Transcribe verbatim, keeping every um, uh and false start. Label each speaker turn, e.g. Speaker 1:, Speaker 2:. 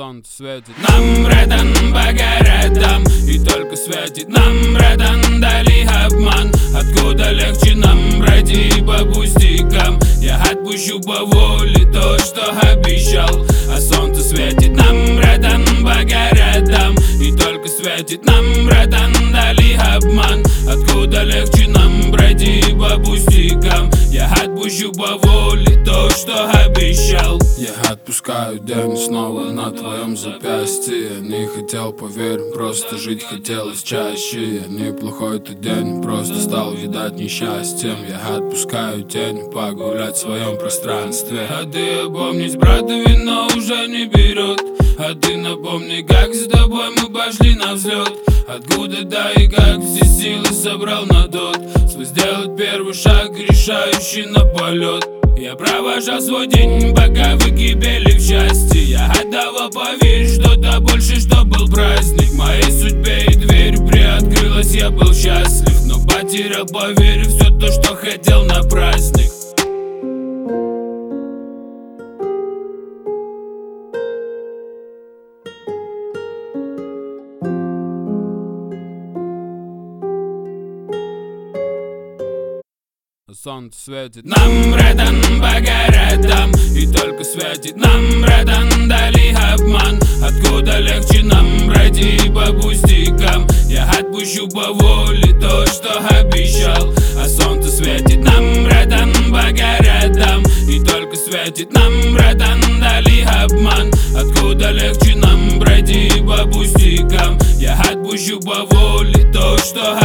Speaker 1: Солнце светит нам, братан, по городам, и только светит нам, братан, дали обман. Откуда легче нам пройти по пустякам? Я отпущу по воле то, что обещал. А солнце светит нам, братан, по городам, и только светит нам, братан, дали обман. Откуда легче нам пройти по пустякам? Я отпущу по воле то, что обещал.
Speaker 2: Я отпускаю день снова на твоем запястье. Я не хотел, поверь, просто жить хотелось чаще. Я неплохой тот день, просто стал видать несчастьем. Я отпускаю тень погулять в своем пространстве.
Speaker 1: А ты опомнись, брат, вино уже не берет. А ты напомни, как с тобой мы пошли на взлет. Откуда, да и как все силы собрал на тот свой сделать первый шаг, решающий на полет. Я провожал свой день, пока вы кипели в счастье. Я отдавал, поверь, что-то больше, что был праздник. В моей судьбе и дверь приоткрылась, я был счастлив. Но потерял, поверь, все то, что хотел на праздник.
Speaker 2: Солнце светит
Speaker 1: нам, братан, по городам, и только светит нам, братан, дали обман. Откуда легче нам пройти по пустякам? Я отпущу по воле то, что обещал. А солнце светит нам, братан, по городам, и только светит нам, братан, дали обман. Откуда легче нам пройти по пустякам? Я отпущу по воле то, что